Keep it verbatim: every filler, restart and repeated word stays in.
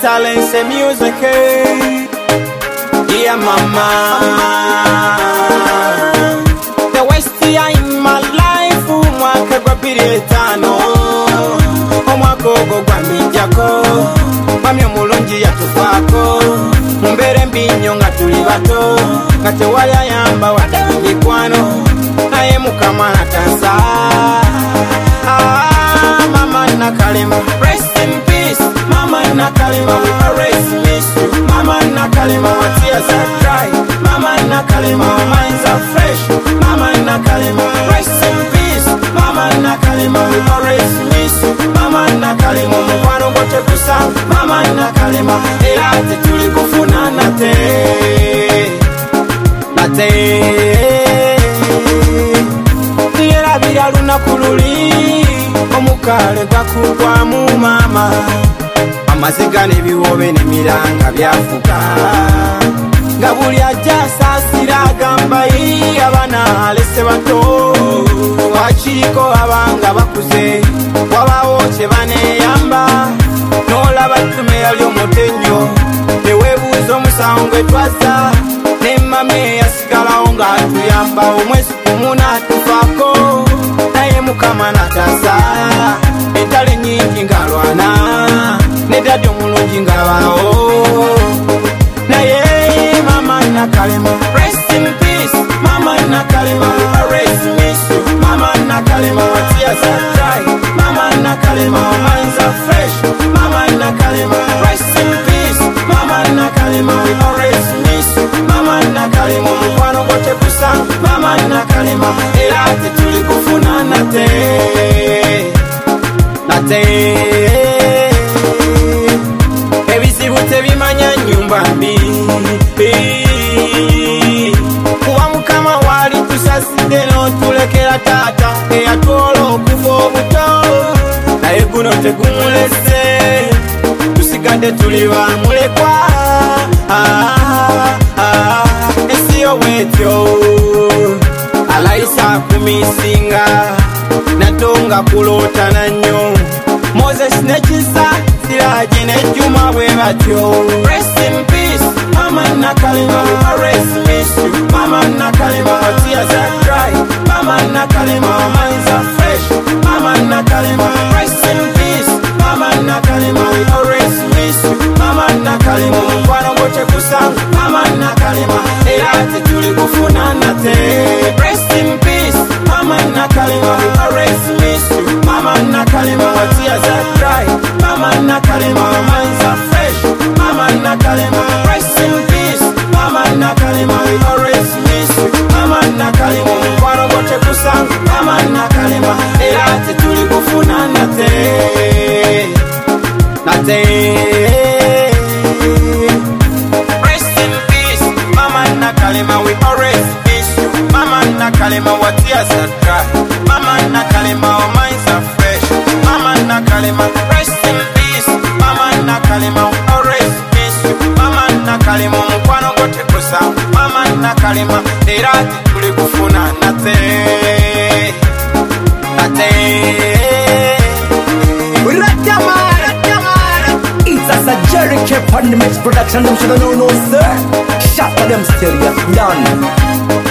talents and music. Yeah, mama. The West in my life, umwaka gwa piretano. Omwako go gwa mijako. Mwami omulungi yatufako. Mumbere mbinyo nga tuli bato. Nga tewali yamba wadde mikwano. Naye mukama natansa. Ah, mama nakalema. Rest in peace. Mama nakalema. We always miss you. Mama nakalema. Our tears are dry. Mama nakalema. Our minds are fresh. Mama nakalema. Rest in peace. Mama nakalema. We always miss you. Mama nakalema. Mukwano gote kusa. Mama nakalema. Era ate tuli kufuna nate. Nate. Niera bila luna kululi. Omukale gwa kugwa mu mama. Amaziga nebiwobe nemiranga byafuka. Nga buli ajja saasira agamba yi abana alese bato. Wakiriko abanga bakuze wabawo kye baneyamba. N'olaba ttume yali omutenyo teweebuuza omusango gwe twaza. Ne mami eyasigalawo ng'atuyamba omwezi gumu n'atufaako. Naye mukama natasa entale nnyingi ng'alwana ne dadi omulungi ng'abaawo. Naye mama nakalema. Rest in peace. Mama nakalema. We always miss you. Mama nakalema. Our tears are dry. Mama nakalema. Our minds are fresh. Mama nakalema. Rest in peace. Mama nakalema. We always miss you. Mama nakalema. Mukwano gote kusa. Mama nakalema. Era ate tuli kufuna nate. Nate. Ebizibu tebimanya nyumba mbi. Kuba mukama wali tusasidde n'otulekera taata eyatwola okuva obuto. Naye guno tegumulese tusigadde tuli bamulekwa. Ah, ah, ensi yo bwetyo alayisa kumisinga natonga kulootana nnyo. Moses ne Kisa Siraji ne Juma bwe batyo. Rest in peace. Mama nakalema. We always miss you. Mama nakalema. Our tears are dry. Mama nakalema. Our minds are fresh. Mama nakalema. Rest in peace. Mama nakalema. We always miss you. Mama nakalema. Mukwano gote kusa. Mama nakalema. Era ate tuli kufuna nate. Rest in peace. Mama nakalema. We always miss you. Mama nakalema. Our tears are dry. Mama nakalema. Our minds are fresh. Mama nakalema. Rest in peace. Mama nakalema. We always miss you. Mama nakalema. Mukwano gote kusa. Mama nakalema. Era ate tuli kufuna nate. Nate. Rest in peace. Mama nakalema. We always miss you. Mama nakalema. Our tears are dry. Mama nakalema. Our minds are fresh. Mama nakalema. Rest in peace. Mama nakalema. We always miss you. Mama nakalema. Mukwano gote kusa. Mama nakalema. Era tuli kufuna nate. Nate. Ratamara, Ratamara. It's a Jerry K on the mix production. Them should know, no sir. Shut for them still, yes, done.